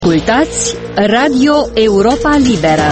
Ascultați Radio Europa Liberă.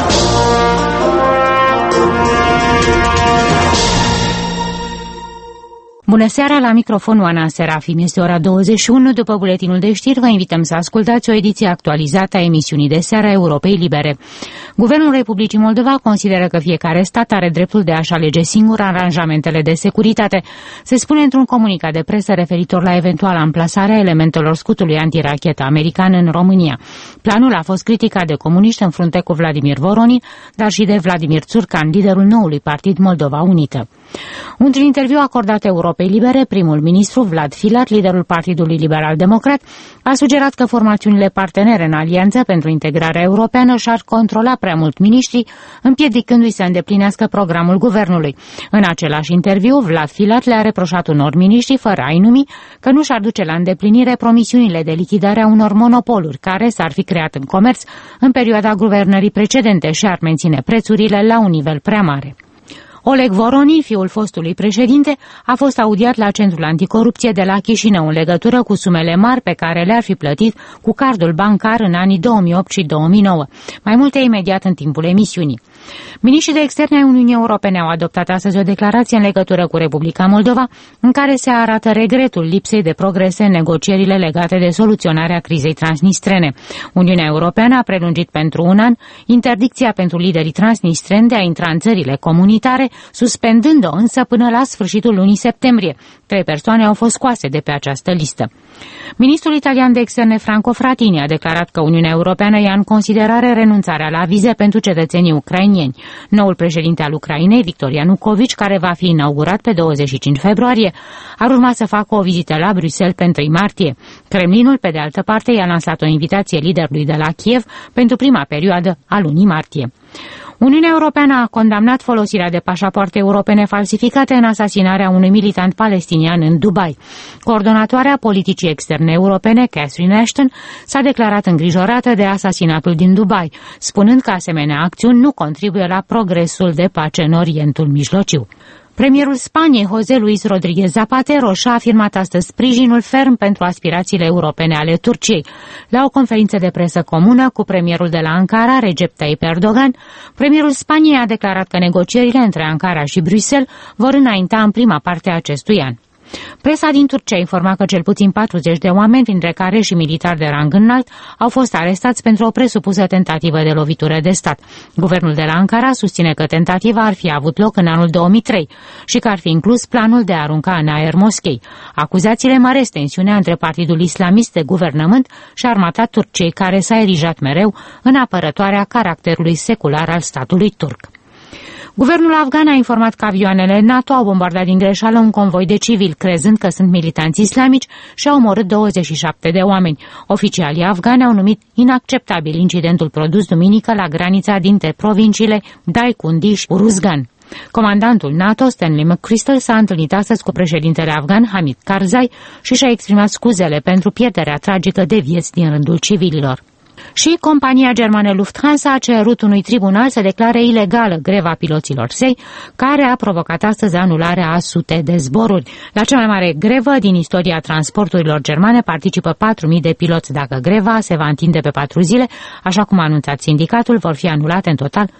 Bună seara, la microfon Oana Serafim. Este ora 21. După buletinul de știri, vă invităm să ascultați o ediție actualizată a emisiunii de seară a Europei Libere. Guvernul Republicii Moldova consideră că fiecare stat are dreptul de a-și alege singur aranjamentele de securitate. Se spune într-un comunicat de presă referitor la eventuala amplasare a elementelor scutului antirachetă american în România. Planul a fost criticat de comuniști în frunte cu Vladimir Voronin, dar și de Vladimir Țurcan, liderul noului partid Moldova Unită. Într-un interviu acordat Europei Libere, primul ministru Vlad Filat, liderul Partidului Liberal Democrat, a sugerat că formațiunile partenere în alianță pentru integrarea europeană și-ar controla prea mult miniștrii, împiedicându-i să îndeplinească programul guvernului. În același interviu, Vlad Filat le-a reproșat unor miniștri, fără a-i numi, că nu și-ar duce la îndeplinire promisiunile de lichidare a unor monopoluri care s-ar fi creat în comerț în perioada guvernării precedente și ar menține prețurile la un nivel prea mare. Oleg Voronin, fiul fostului președinte, a fost audiat la Centrul Anticorupție de la Chișinău în legătură cu sumele mari pe care le-ar fi plătit cu cardul bancar în anii 2008 și 2009. Mai multe imediat în timpul emisiunii. Miniștrii de externe ai Uniunii Europene au adoptat astăzi o declarație în legătură cu Republica Moldova, în care se arată regretul lipsei de progrese în negocierile legate de soluționarea crizei transnistrene. Uniunea Europeană a prelungit pentru un an interdicția pentru liderii transnistreni de a intra în țările comunitare, suspendând-o însă până la sfârșitul lunii septembrie. 3 persoane au fost scoase de pe această listă. Ministrul italian de externe Franco Frattini a declarat că Uniunea Europeană ia în considerare renunțarea la vize pentru cetățenii ucrainieni. Noul președinte al Ucrainei, Victor Ianukovici, care va fi inaugurat pe 25 februarie, ar urma să facă o vizită la Bruxelles pe 1 martie. Kremlinul, pe de altă parte, i-a lansat o invitație liderului de la Kiev pentru prima perioadă a lunii martie. Uniunea Europeană a condamnat folosirea de pașapoarte europene falsificate în asasinarea unui militant palestinian în Dubai. Coordonatoarea politicii externe europene, Catherine Ashton, s-a declarat îngrijorată de asasinatul din Dubai, spunând că asemenea acțiuni nu contribuie la progresul de pace în Orientul Mijlociu. Premierul Spaniei, José Luis Rodríguez Zapatero, și-a afirmat astăzi sprijinul ferm pentru aspirațiile europene ale Turciei. La o conferință de presă comună cu premierul de la Ankara, Recep Tayyip Erdogan, premierul Spaniei a declarat că negocierile între Ankara și Bruxelles vor înainta în prima parte a acestui an. Presa din Turcia informa că cel puțin 40 de oameni, printre care și militari de rang înalt, au fost arestați pentru o presupusă tentativă de lovitură de stat. Guvernul de la Ankara susține că tentativa ar fi avut loc în anul 2003 și că ar fi inclus planul de a arunca în aer moschei. Acuzațiile măresc tensiunea între Partidul Islamist de guvernământ și armata Turciei, care s-a erijat mereu în apărătoarea caracterului secular al statului turc. Guvernul afgan a informat că avioanele NATO au bombardat din greșeală un convoi de civili, crezând că sunt militanți islamici, și au omorât 27 de oameni. Oficialii afgani au numit inacceptabil incidentul produs duminică la granița dintre provinciile Daikundi și Uruzgan. Comandantul NATO, Stanley McChrystal, s-a întâlnit astăzi cu președintele afgan, Hamid Karzai, și și-a exprimat scuzele pentru pierderea tragică de vieți din rândul civililor. Și compania germană Lufthansa a cerut unui tribunal să declare ilegală greva piloților săi, care a provocat astăzi anularea a sute de zboruri. La cea mai mare grevă din istoria transporturilor germane participă 4.000 de piloți. Dacă greva se va întinde pe 4 zile, așa cum a anunțat sindicatul, vor fi anulate în total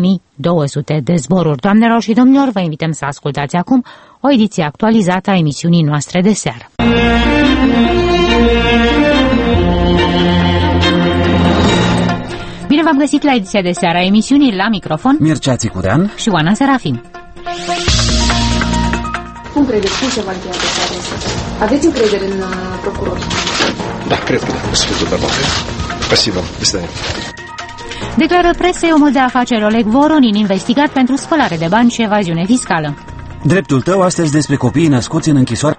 3.200 de zboruri. Doamnelor și domnilor, vă invităm să ascultați acum o ediție actualizată a emisiunii noastre de seară. Bine v-am găsit la ediția de seară a emisiunii, la microfon Mircea Țicudean și Oana Serafim. Cum credeți? Cum se va încheia dosarul ăsta? Aveți încredere în procurori? Da, cred că da. Super bine. Spasibo. Bine. Declară presei omul de afaceri Oleg Voronin, investigat pentru spălare de bani și evaziune fiscală. Dreptul tău astăzi despre copiii născuți în închisoare.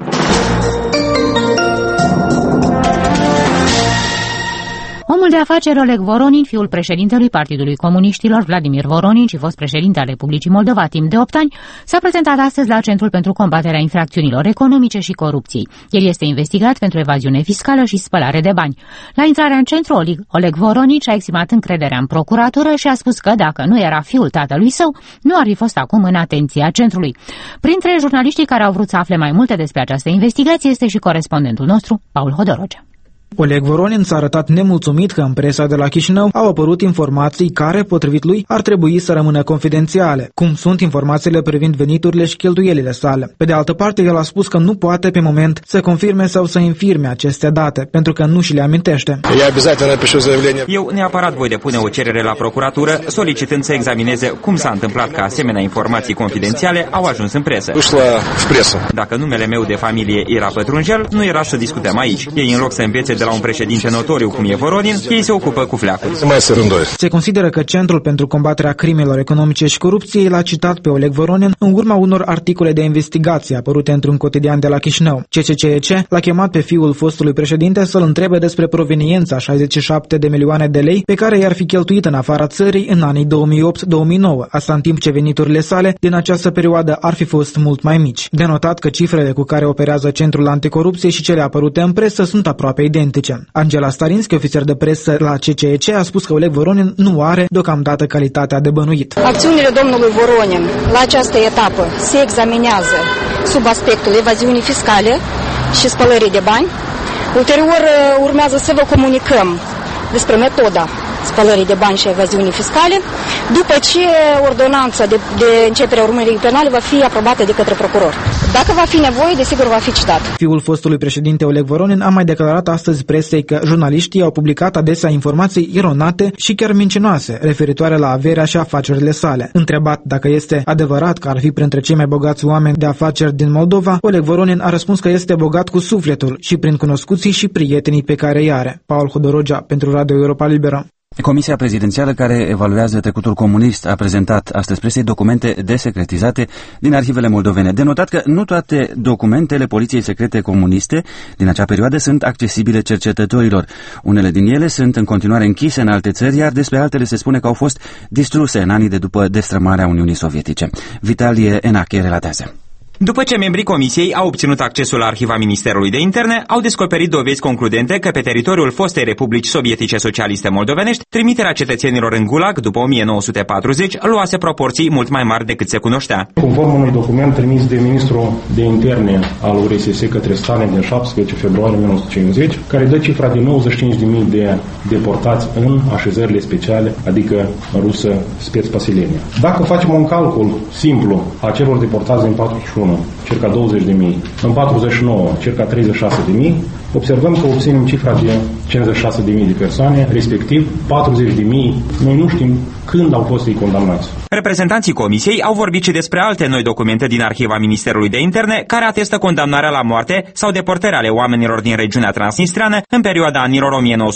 Omul de afaceri Oleg Voronin, fiul președintelui Partidului Comuniștilor Vladimir Voronin și fost președinte al Republicii Moldova timp de 8 ani, s-a prezentat astăzi la Centrul pentru combaterea infracțiunilor economice și corupției. El este investigat pentru evaziune fiscală și spălare de bani. La intrarea în centru, Oleg Voronin și-a exprimat încrederea în procuratură și a spus că dacă nu era fiul tatălui său, nu ar fi fost acum în atenția centrului. Printre jurnaliștii care au vrut să afle mai multe despre această investigație este și corespondentul nostru, Paul Hodorogea. Oleg Voronin s-a arătat nemulțumit că în presa de la Chișinău au apărut informații care, potrivit lui, ar trebui să rămână confidențiale, cum sunt informațiile privind veniturile și cheltuielile sale. Pe de altă parte, el a spus că nu poate pe moment să confirme sau să infirme aceste date, pentru că nu și le amintește. Eu neapărat voi depune o cerere la procuratură, solicitând să examineze cum s-a întâmplat că asemenea informații confidențiale au ajuns în presă. Dacă numele meu de familie era Pătrunjel, nu era să discutăm aici. Ei, în loc să învețe de la un președinte notoriu cum e Voronin, ei se ocupă cu fleacul. Se consideră că Centrul pentru combaterea crimelor economice și corupției l-a citat pe Oleg Voronin în urma unor articole de investigație apărute într-un cotidian de la Chișinău. CCCEC l-a chemat pe fiul fostului președinte să-l întrebe despre proveniența 67 de milioane de lei pe care i-ar fi cheltuit în afara țării în anii 2008-2009, asta în timp ce veniturile sale din această perioadă ar fi fost mult mai mici. De notat că cifrele cu care operează Centrul Anticorupție și cele apărute în presă sunt aproape identice. Angela Starinski, ofițer de presă la CCEC, a spus că Oleg Voronin nu are deocamdată calitatea de bănuit. Acțiunile domnului Voronin la această etapă se examinează sub aspectul evaziunii fiscale și spălării de bani. Ulterior urmează să vă comunicăm despre metoda spălării de bani și evaziunii fiscale, după ce ordonanța de începere a urmării penale va fi aprobată de către procuror. Dacă va fi nevoie, desigur va fi citat. Fiul fostului președinte Oleg Voronin a mai declarat astăzi presei că jurnaliștii au publicat adesea informații eronate și chiar mincinoase referitoare la averea și afacerile sale. Întrebat dacă este adevărat că ar fi printre cei mai bogați oameni de afaceri din Moldova, Oleg Voronin a răspuns că este bogat cu sufletul și prin cunoscuții și prietenii pe care îi are. Paul Hodorogea pentru Radio Europa Liberă. Comisia prezidențială care evaluează trecutul comunist a prezentat astăzi presei documente desecretizate din arhivele moldovene. De notat că nu toate documentele poliției secrete comuniste din acea perioadă sunt accesibile cercetătorilor. Unele din ele sunt în continuare închise în alte țări, iar despre altele se spune că au fost distruse în anii de după destrămarea Uniunii Sovietice. Vitalie Enache relatează. După ce membrii comisiei au obținut accesul la arhiva Ministerului de Interne, au descoperit dovezi concludente că pe teritoriul fostei Republici Sovietice Socialiste Moldovenești, trimiterea cetățenilor în Gulag după 1940 luase proporții mult mai mari decât se cunoștea. Conform unui document trimis de ministrul de Interne al URSS către Stalin din 17 februarie 1950, care dă cifra de 95.000 de deportați în așezările speciale, adică în rusă spецпоселения. Dacă facem un calcul simplu a celor deportați din 41, circa 20.000, în 49, circa 36.000, observăm că obținem cifra de 56.000 de persoane, respectiv 40.000. Noi nu știm când au fost ei condamnați. Reprezentanții comisiei au vorbit și despre alte noi documente din arhiva Ministerului de Interne care atestă condamnarea la moarte sau deportarea ale oamenilor din regiunea transnistreană în perioada anilor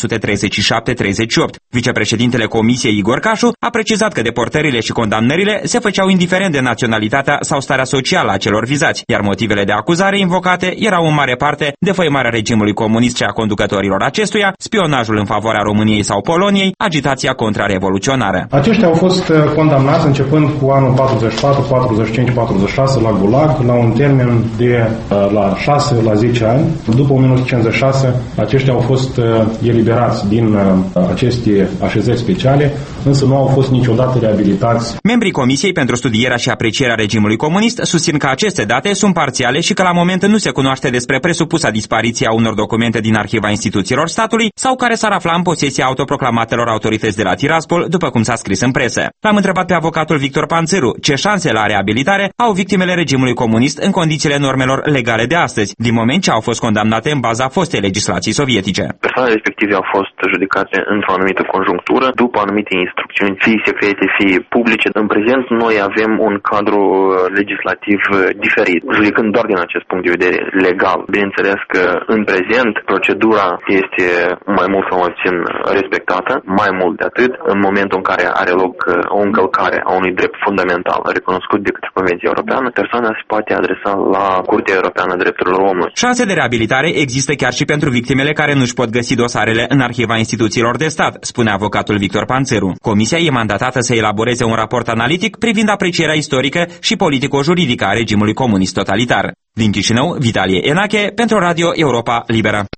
1937-38. Vicepreședintele comisiei Igor Cașu a precizat că deportările și condamnările se făceau indiferent de naționalitatea sau starea socială a celor vizați, iar motivele de acuzare invocate erau în mare parte defăimarea regimului comunist și a conducătorilor acestuia, spionajul în favoarea României sau Poloniei, agitația contrarevoluționară. Aceștia au fost condamnați începând cu anul 44, 45, 46 la Gulag, la un termen de la 6 la 10 ani. După 1956, aceștia au fost eliberați din aceste așezări speciale, însă nu au fost niciodată reabilitați. Membrii Comisiei pentru Studierea și Aprecierea Regimului Comunist susțin că aceste date sunt parțiale și că la moment nu se cunoaște despre presupusa dispariție a unor documente din arhiva instituțiilor statului sau care s-ar afla în posesia autoproclamatelor autorități de la Tiraspol, după cum s-a scris în presă. L-am întrebat pe avocatul Victor Panțăru ce șanse la reabilitare au victimele regimului comunist în condițiile normelor legale de astăzi, din moment ce au fost condamnate în baza fostei legislații sovietice. Persoanele respective au fost judecate într-o anumită conjunctură, după anumite instrucțiuni, fie secrete, fie publice. În prezent, noi avem un cadru legislativ diferit, judecând doar din acest punct de vedere legal. Bineînțeles că în prezent procedura este mai mult sau mai puțin respectată, mai mult de atât, în momentul în care are loc o încălcare a unui drept fundamental recunoscut de către Convenția Europeană, persoana se poate adresa la Curtea Europeană a Drepturilor Omului. Șanse de reabilitare există chiar și pentru victimele care nu-și pot găsi dosarele în arhiva instituțiilor de stat, spune avocatul Victor Panțăru. Comisia e mandatată să elaboreze un raport analitic privind aprecierea istorică și politico-juridică a regimului comunist totalitar. Din Chișinău, Vitalie Enache pentru Radio Europa Liberă.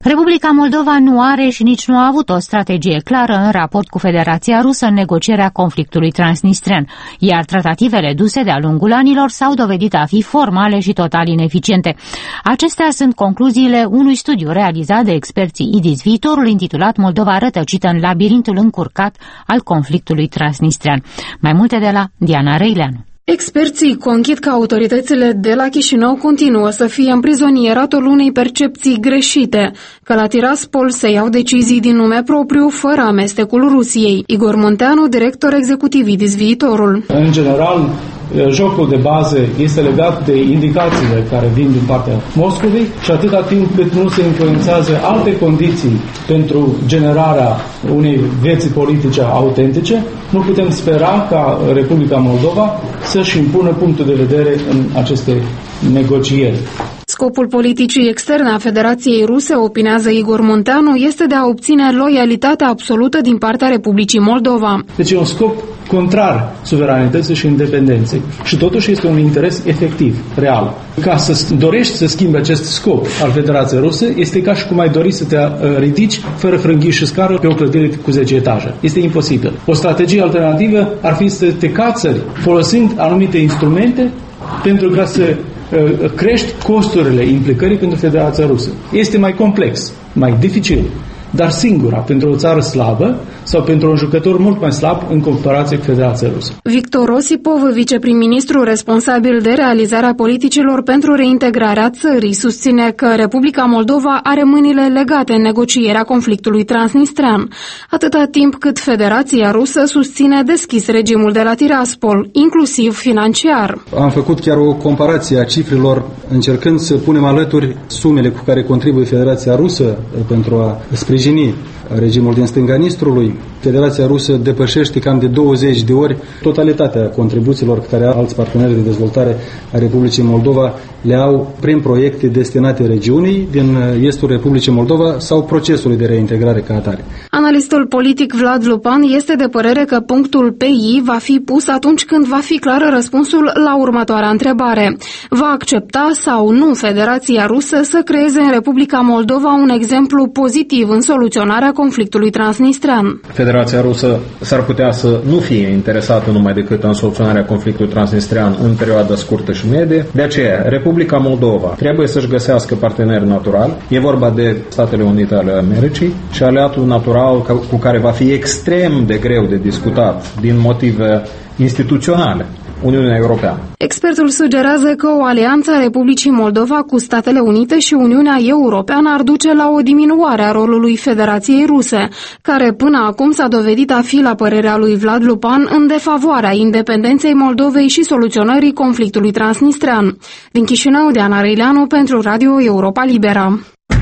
Republica Moldova nu are și nici nu a avut o strategie clară în raport cu Federația Rusă în negocierea conflictului transnistren, iar tratativele duse de-a lungul anilor s-au dovedit a fi formale și total ineficiente. Acestea sunt concluziile unui studiu realizat de experții IDIS Viitorul, intitulat Moldova rătăcită în labirintul încurcat al conflictului transnistrean. Mai multe de la Diana Reileanu. Experții conchid că autoritățile de la Chișinău continuă să fie în prizonieratul unei percepții greșite, că la Tiraspol se iau decizii din nume propriu, fără amestecul Rusiei. Igor Munteanu, director executiv IDIS Viitorul. În general, jocul de bază este legat de indicațiile care vin din partea Moscovei și atâta timp cât nu se influențează alte condiții pentru generarea unei vieți politice autentice, nu putem spera ca Republica Moldova să-și impună punctul de vedere în aceste negocieri. Scopul politicii externe a Federației Ruse, opinează Igor Munteanu, este de a obține loialitatea absolută din partea Republicii Moldova. Deci e un scop contrar suveranității și independenței și totuși este un interes efectiv, real. Ca să dorești să schimbi acest scop al Federației Ruse, este ca și cum ai dori să te ridici fără frânghii și scară pe o clădire cu 10 etaje. Este imposibil. O strategie alternativă ar fi să te cațări folosind anumite instrumente pentru ca să crești costurile implicării pentru Federația Rusă. Este mai complex, mai dificil, dar singura pentru o țară slabă sau pentru un jucător mult mai slab în comparație cu Federația Rusă. Victor Osipov, viceprim-ministru responsabil de realizarea politicilor pentru reintegrarea țării, susține că Republica Moldova are mâinile legate în negocierea conflictului transnistrean, atâta timp cât Federația Rusă susține deschis regimul de la Tiraspol, inclusiv financiar. Am făcut chiar o comparație a cifrelor, încercând să punem alături sumele cu care contribuie Federația Rusă pentru a sprijini regimul din stânga Nistrului. Federația Rusă depășește cam de 20 de ori totalitatea contribuțiilor pe care alți parteneri de dezvoltare a Republicii Moldova le au prin proiecte destinate regiunii din estul Republicii Moldova sau procesului de reintegrare ca atare. Analistul politic Vlad Lupan este de părere că punctul pe I va fi pus atunci când va fi clar răspunsul la următoarea întrebare. Va accepta sau nu Federația Rusă să creeze în Republica Moldova un exemplu pozitiv în soluționarea conflictului transnistrean? Federația Rusă s-ar putea să nu fie interesată numai decât în soluționarea conflictului transnistrean în perioada scurtă și medie. De aceea, Republica Moldova trebuie să-și găsească parteneri naturali. E vorba de Statele Unite ale Americii și aliatul natural cu care va fi extrem de greu de discutat din motive instituționale, Uniunea Europeană. Expertul sugerează că o alianță a Republicii Moldova cu Statele Unite și Uniunea Europeană ar duce la o diminuare a rolului Federației Ruse, care până acum s-a dovedit a fi, la părerea lui Vlad Lupan, în defavoarea independenței Moldovei și soluționării conflictului transnistrean. Din Chișinău, Diana Reileanu pentru Radio Europa Libera.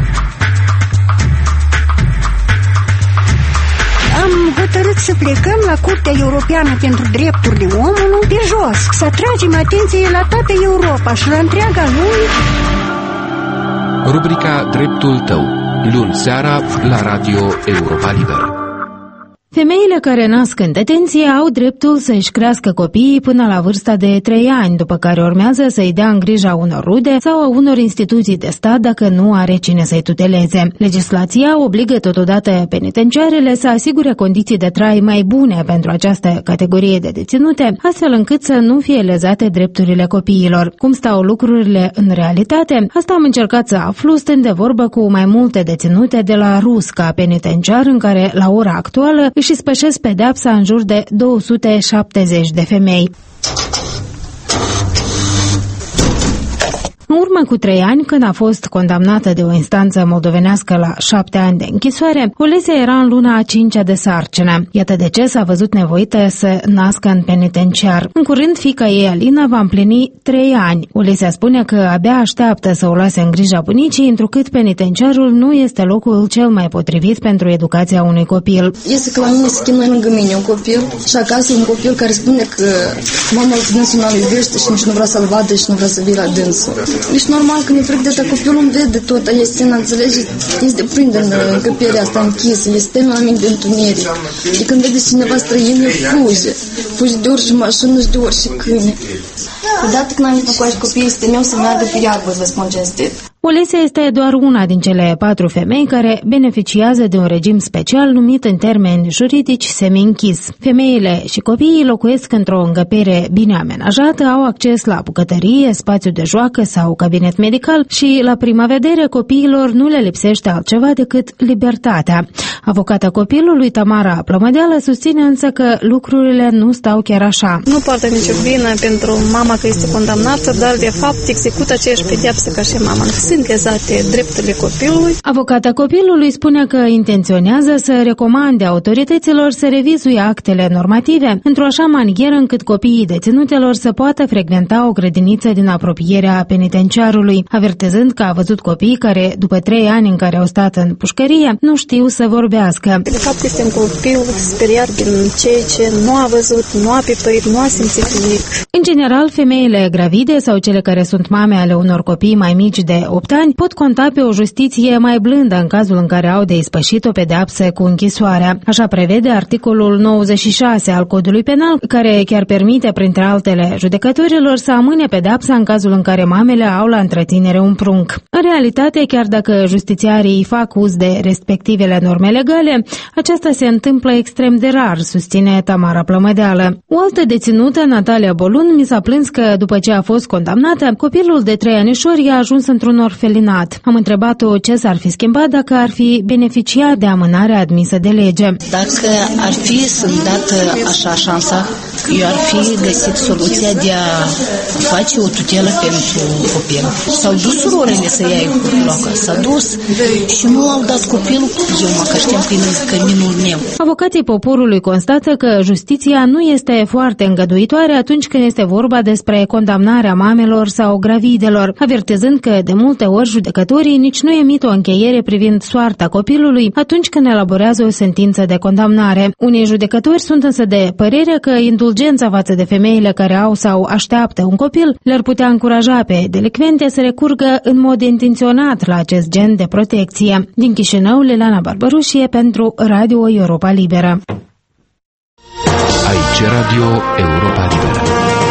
Hotărât să plecăm la Curtea Europeană pentru Drepturile Omului de jos, să atragem atenție la toată Europa și la întreaga lume. Rubrica Dreptul tău, luni seara la Radio Europa Liberă. Femeile care nasc în detenție au dreptul să-și crească copiii până la vârsta de 3 ani, după care urmează să-i dea în grija unor rude sau a unor instituții de stat dacă nu are cine să-i tuteleze. Legislația obligă totodată penitenciarele să asigure condiții de trai mai bune pentru această categorie de deținute, astfel încât să nu fie lezate drepturile copiilor. Cum stau lucrurile în realitate? Asta am încercat să aflu stând de vorbă cu mai multe deținute de la Rusca penitenciar, în care la ora actuală își spășesc pedeapsa în jur de 270 de femei. În urmă cu 3 ani, când a fost condamnată de o instanță moldovenească la 7 ani de închisoare, Olesia era în luna a 5-a de sarcină. Iată de ce s-a văzut nevoită să nască în penitenciar. În curând, fiica ei, Alina, va împlini 3 ani. Olesia spune că abia așteaptă să o lase în grija bunicii, întrucât penitenciarul nu este locul cel mai potrivit pentru educația unui copil. Este că la mine se chemă lângă mine un copil și acasă un copil care spune că mama dânsul nu-l iubește și nici nu vrea să-l vadă și nu vrea să vii la dânsul. Deci normal că mi-e frică de copilul îmi vede tot, este, înțelegi, este prinde în încăperea asta închisă, este termen mic de întuneric. Și când vede cineva străin, el fuge. Fuge de orice mașină și de orice câine. Odată când am venit cu acești copii, este meu să meargă pe iarbă, vă spun cinstit. Olesya este doar una din cele 4 femei care beneficiază de un regim special numit în termeni juridici semi-închis. Femeile și copiii locuiesc într-o încăpere bine amenajată, au acces la bucătărie, spațiu de joacă sau cabinet medical și, la prima vedere, copiilor nu le lipsește altceva decât libertatea. Avocata copilului, Tamara Plămădeală, susține însă că lucrurile nu stau chiar așa. Nu poartă nicio vină pentru mama că este condamnată, dar de fapt execută aceeași pedeapsă ca și mama. Sunt cazate drepturile copilului. Avocata copilului spune că intenționează să recomande autorităților să revizuie actele normative într-o așa manieră încât copiii deținutelor să poată frecventa o grădiniță din apropierea penitenciarului, avertizând că a văzut copii care, după 3 ani în care au stat în pușcărie, nu știu să vorbească. De fapt, este un copil speriat din ceea ce nu a văzut, nu a pipăit, nu a simțit nimic. În general, femeile gravide sau cele care sunt mame ale unor copii mai mici de 8 ani pot conta pe o justiție mai blândă în cazul în care au de ispășit o pedeapsă cu închisoarea. Așa prevede articolul 96 al Codului Penal, care chiar permite, printre altele, judecătorilor să amâne pedeapsa în cazul în care mamele au la întreținere un prunc. În realitate, chiar dacă justițiarii fac uz de respectivele norme legale, aceasta se întâmplă extrem de rar, susține Tamara Plămădeală. O altă deținută, Natalia Bolun, mi s-a plâns că, după ce a fost condamnată, copilul de 3 anișori a ajuns într-un orfelinat. Am întrebat-o ce s-ar fi schimbat dacă ar fi beneficiat de amânarea admisă de lege. Dacă ar fi să-mi dată așa șansa, eu ar fi găsit soluția de a face o tutelă pentru copil. S-au dus surorile să ia copilul, s-a dus și nu au dat copilul. Eu mă știam că minul meu. Avocații poporului constată că justiția nu este foarte îngăduitoare atunci când este vorba despre condamnarea mamelor sau gravidelor, avertizând că de multe ori judecătorii nici nu emit o încheiere privind soarta copilului atunci când elaborează o sentință de condamnare. Unii judecători sunt însă de părere că indulgența față de femeile care au sau așteaptă un copil le-ar putea încuraja pe delicvente să recurgă în mod intenționat la acest gen de protecție. Din Chișinău, Liliana Barbarușie pentru Radio Europa Liberă. Aici Radio Europa Liberă.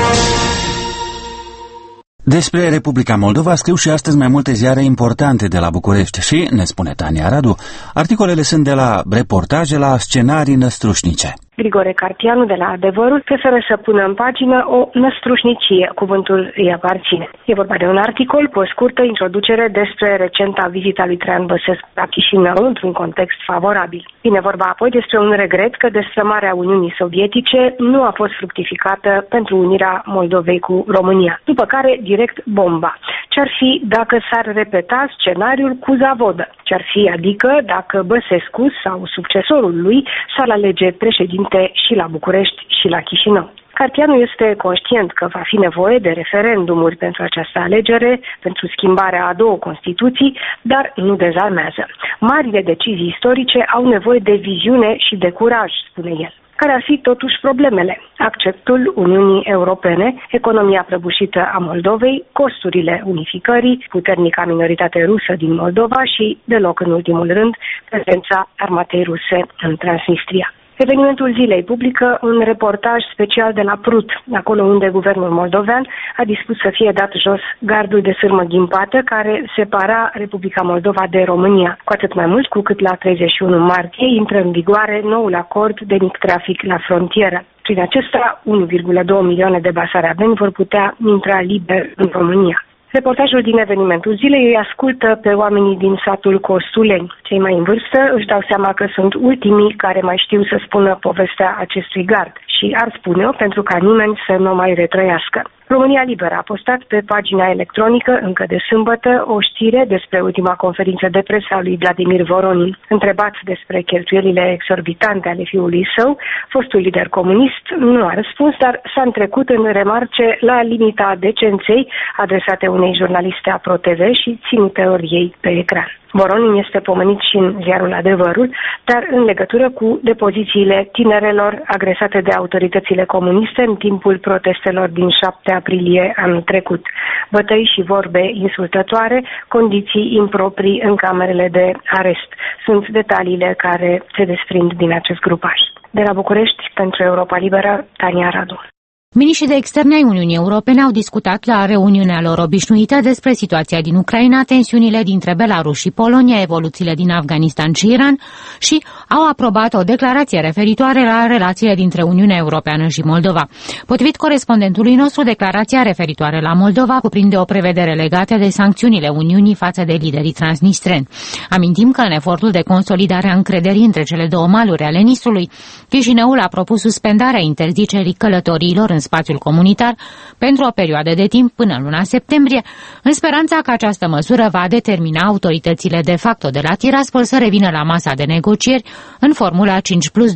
Despre Republica Moldova scriu și astăzi mai multe ziare importante de la București și, ne spune Tania Radu, articolele sunt de la reportaje la scenarii năstrușnice. Grigore Cartianu de la Adevărul preferă să pună în pagină o năstrușnicie, cuvântul îi aparține. E vorba de un articol cu o scurtă introducere despre recenta vizita lui Traian Băsescu la Chișinău într-un context favorabil. Vine vorba apoi despre un regret că destrămarea Uniunii Sovietice nu a fost fructificată pentru unirea Moldovei cu România. După care, direct bomba. Ce-ar fi dacă s-ar repeta scenariul cu Zavodă? Ce-ar fi adică dacă Băsescu sau succesorul lui s-ar alege președinte și la București și la Chișinău? Cartianu este conștient că va fi nevoie de referendumuri pentru această alegere, pentru schimbarea a 2 Constituții, dar nu dezarmează. Marile decizii istorice au nevoie de viziune și de curaj, spune el. Care ar fi totuși problemele? Acceptul Uniunii Europene, economia prăbușită a Moldovei, costurile unificării, puternica minoritate rusă din Moldova și, deloc în ultimul rând, prezența armatei ruse în Transnistria. Evenimentul zilei publică un reportaj special de la Prut, acolo unde guvernul moldovean a dispus să fie dat jos gardul de sârmă ghimpată care separa Republica Moldova de România, cu atât mai mult cu cât la 31 martie intră în vigoare noul acord de mic trafic la frontieră. Prin acesta, 1,2 milioane de basarabieni vor putea intra liber în România. Reportajul din evenimentul zilei îi ascultă pe oamenii din satul Costuleni. Cei mai în vârstă își dau seama că sunt ultimii care mai știu să spună povestea acestui gard și ar spune-o pentru ca nimeni să nu mai retrăiască. România Liberă a postat pe pagina electronică, încă de sâmbătă, o știre despre ultima conferință de presă a lui Vladimir Voronin. Întrebat despre cheltuielile exorbitante ale fiului său, fostul lider comunist nu a răspuns, dar s-a întrecut în remarce la limita decenței adresate unei jurnaliste a ProTV și ținute ori ei pe ecran. Voronin este pomenit și în ziarul Adevărul, dar în legătură cu depozițiile tinerelor agresate de autoritățile comuniste în timpul protestelor din 7 aprilie anul trecut. Bătăi și vorbe insultătoare, condiții improprii în camerele de arest. Sunt detaliile care se desprind din acest grupaj. De la București, pentru Europa Liberă, Tania Radu. Miniștrii de externe ai Uniunii Europene au discutat la reuniunea lor obișnuită despre situația din Ucraina, tensiunile dintre Belarus și Polonia, evoluțiile din Afganistan și Iran și au aprobat o declarație referitoare la relațiile dintre Uniunea Europeană și Moldova. Potrivit corespondentului nostru, declarația referitoare la Moldova cuprinde o prevedere legată de sancțiunile Uniunii față de liderii transnistreni. Amintim că în efortul de consolidare a încrederii între cele două maluri ale Nistrului, Chișinăul a propus suspendarea interzicerii călătoriilor în spațiul comunitar pentru o perioadă de timp până în luna septembrie, în speranța că această măsură va determina autoritățile de facto de la Tiraspol să revină la masa de negocieri în formula 5+2,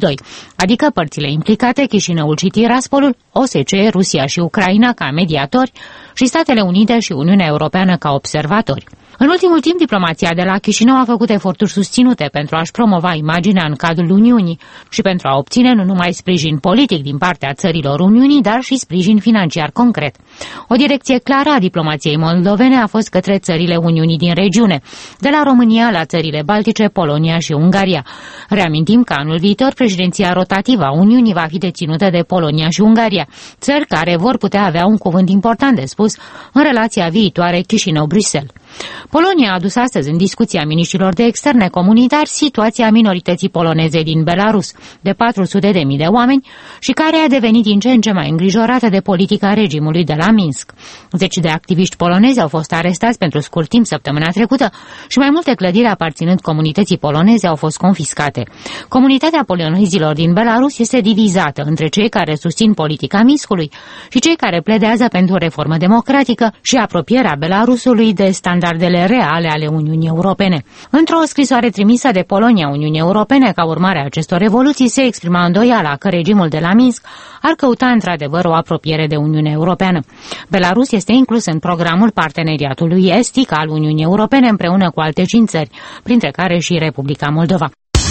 adică părțile implicate, Chișinăul și Tiraspolul, OSCE, Rusia și Ucraina ca mediatori și Statele Unite și Uniunea Europeană ca observatori. În ultimul timp, diplomația de la Chișinău a făcut eforturi susținute pentru a-și promova imaginea în cadrul Uniunii și pentru a obține nu numai sprijin politic din partea țărilor Uniunii, dar și sprijin financiar concret. O direcție clară a diplomației moldovene a fost către țările Uniunii din regiune, de la România la țările Baltice, Polonia și Ungaria. Reamintim că anul viitor președinția rotativă a Uniunii va fi deținută de Polonia și Ungaria, țări care vor putea avea un cuvânt important de spus în relația viitoare Chișinău-Bruxelles. Polonia a adus astăzi în discuția miniștrilor de externe comunitari situația minorității poloneze din Belarus, de 400.000 de oameni, și care a devenit din ce în ce mai îngrijorată de politica regimului de la Minsk. 10 de activiști polonezi au fost arestați pentru scurt timp săptămâna trecută și mai multe clădiri aparținând comunității poloneze au fost confiscate. Comunitatea polonezilor din Belarus este divizată între cei care susțin politica Minskului și cei care pledează pentru o reformă democratică și apropierea Belarusului de standardele reale ale Uniunii Europene. Într-o scrisoare trimisă de Polonia Uniunii Europene ca urmare a acestor revoluții, se exprima îndoiala că regimul de la Minsk ar căuta într-adevăr o apropiere de Uniunea Europeană. Belarus este inclus în programul parteneriatului estic al Uniunii Europene împreună cu alte 5 țări, printre care și Republica Moldova.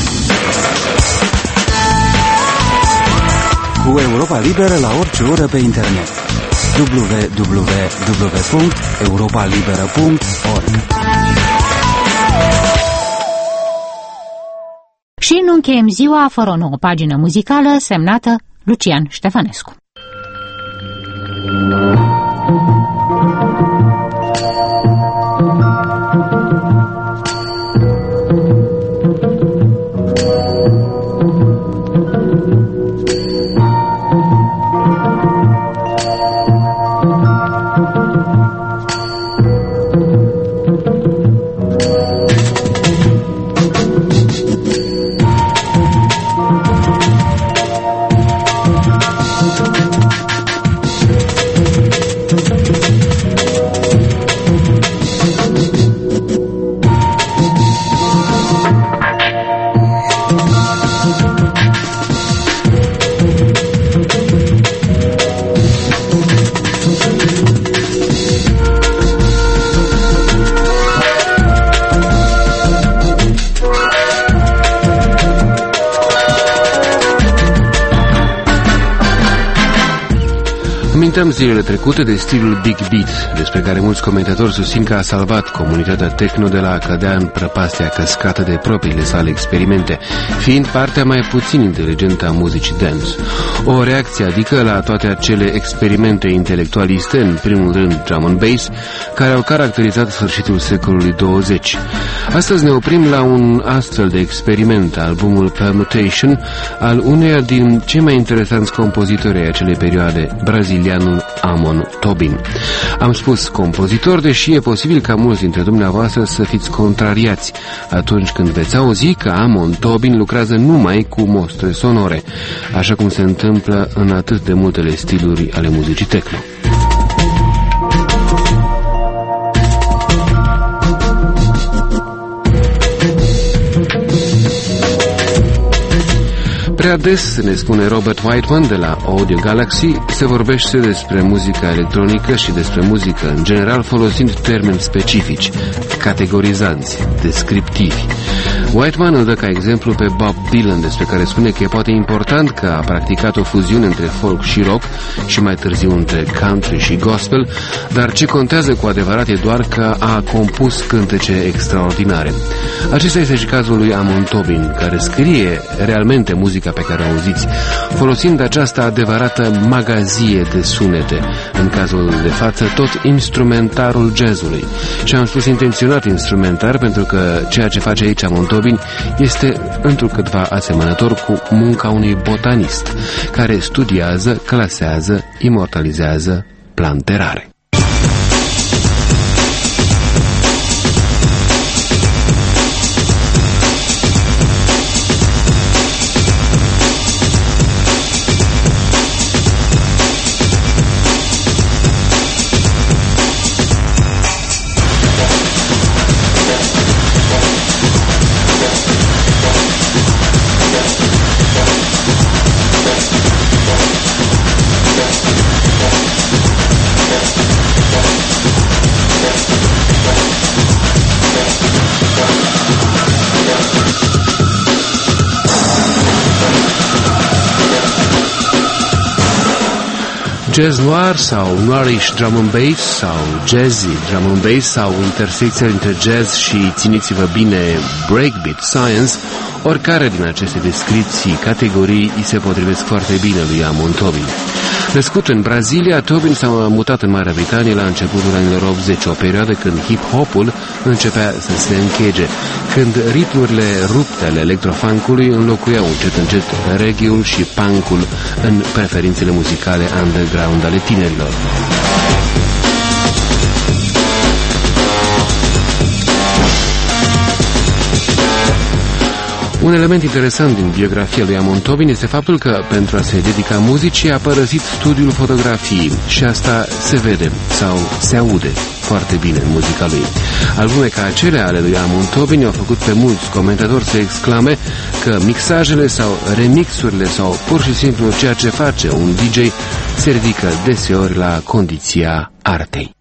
Cu Europa Liberă la orice oră pe internet. www.europalibera.org. Și nu încheiem ziua fără o nouă pagină muzicală semnată Lucian Ștefănescu. Amintăm zilele trecute de stilul Big Beat, despre care mulți comentatori susțin că a salvat comunitatea techno de la a cădea în prăpastia căscată de propriile sale experimente, fiind partea mai puțin inteligentă a muzicii dance. O reacție adică la toate acele experimente intelectualiste, în primul rând drum and bass, care au caracterizat sfârșitul secolului 20. Astăzi ne oprim la un astfel de experiment, albumul Permutation, al uneia din cei mai interesanți compozitori ai acelei perioade, brazilianul Amon Tobin. Am spus compozitor, deși e posibil ca mulți dintre dumneavoastră să fiți contrariați atunci când veți auzi că Amon Tobin lucrează numai cu mostre sonore, așa cum se întâmplă în atât de multele stiluri ale muzicii techno. Prea des, ne spune Robert Whiteman de la Audio Galaxy, se vorbește despre muzica electronică și despre muzică în general folosind termeni specifici, categorizanți, descriptivi. Whiteman îl dă ca exemplu pe Bob Dylan, despre care spune că e poate important că a practicat o fuziune între folk și rock și mai târziu între country și gospel, dar ce contează cu adevărat e doar că a compus cântece extraordinare. Acesta este și cazul lui Amon Tobin, care scrie realmente muzica pe care o auziți, folosind această adevărată magazie de sunete, în cazul de față tot instrumentarul jazzului. Și am spus intenționat instrumentar pentru că ceea ce face aici Amon Tobin este întrucâtva asemănător cu munca unui botanist care studiază, clasează, imortalizează plante rare. Jazz noir sau noirish drum and bass sau jazzy drum and bass sau intersecția între jazz și, țineți-vă bine, breakbeat science, oricare din aceste descripții, categorii, îi se potrivesc foarte bine lui Amon Tobin. Născut în Brazilia, Tobin s-a mutat în Marea Britanie la începutul anilor 80, o perioadă când hip-hopul începea să se închege, când ritmurile rupte ale electrofunk-ului înlocuiau încet reggae-ul și punk-ul în preferințele muzicale underground ale tinerilor. Un element interesant din biografia lui Amon Tobin este faptul că, pentru a se dedica muzicii, a părăsit studiul fotografiei și asta se vede sau se aude foarte bine în muzica lui. Albume ca acelea ale lui Amon Tobin au făcut pe mulți comentatori să exclame că mixajele sau remixurile sau pur și simplu ceea ce face un DJ se ridică deseori la condiția artei.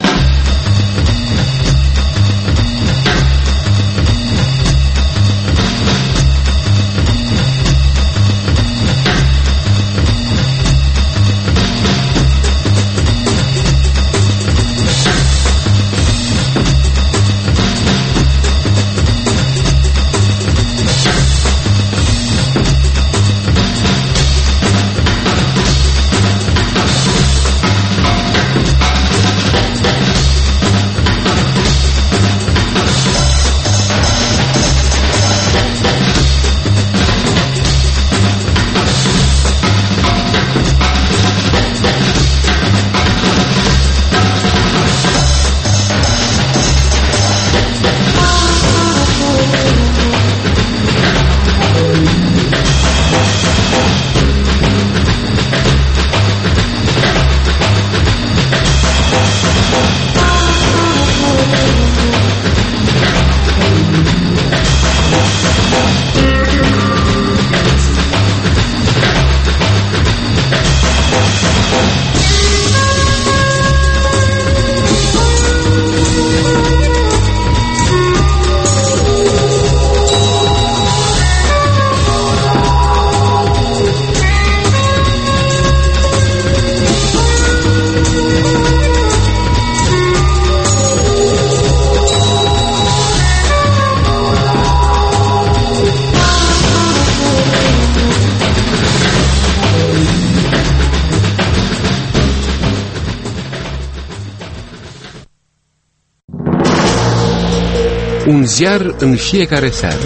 Un ziar în fiecare seară.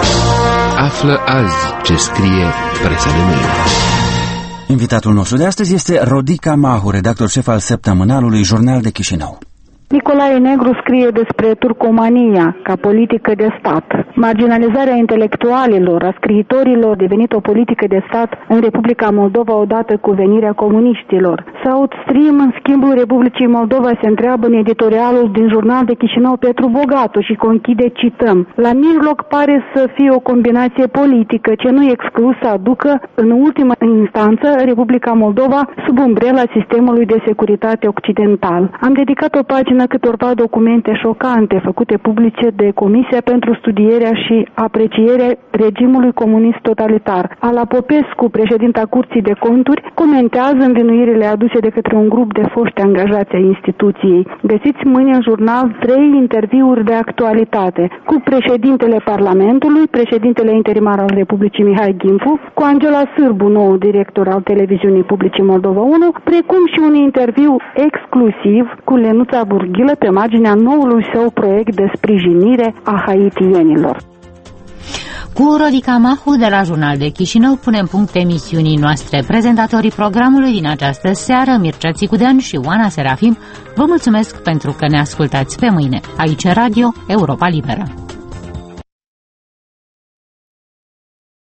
Află azi ce scrie presa de mâine. Invitatul nostru de astăzi este Rodica Mahu, redactor șef al săptămânalului Jurnal de Chișinău. Nicolae Negru scrie despre turcomania ca politică de stat. Marginalizarea intelectualilor, a scriitorilor, a devenit o politică de stat în Republica Moldova odată cu venirea comuniștilor. South Stream, în schimbul Republicii Moldova, se întreabă în editorialul din Jurnal de Chișinău Petru Bogatu și conchide, cităm: la mijloc pare să fie o combinație politică ce nu e exclus să aducă în ultimă instanță Republica Moldova sub umbrela sistemului de securitate occidental. Am dedicat o pagină marginea câtorva documente șocante făcute publice de Comisia pentru Studierea și Aprecierea Regimului Comunist Totalitar. Ala Popescu, președinta Curții de Conturi, comentează învinuirile aduse de către un grup de foști angajați ai instituției. Găsiți mâine în jurnal 3 interviuri de actualitate cu președintele Parlamentului, președintele interimar al Republicii Mihai Gimpu, cu Angela Sârbu, nou director al Televiziunii Publice Moldova 1, precum și un interviu exclusiv cu Lenuța Burghilă pe marginea noului său proiect de sprijinire a haitienilor. Cu Rodica Mahu de la Jurnal de Chișinău punem punct emisiunii noastre. Prezentatorii programului din această seară, Mircea Țicudean și Oana Serafim, vă mulțumesc pentru că ne ascultați. Pe mâine, aici Radio Europa Liberă.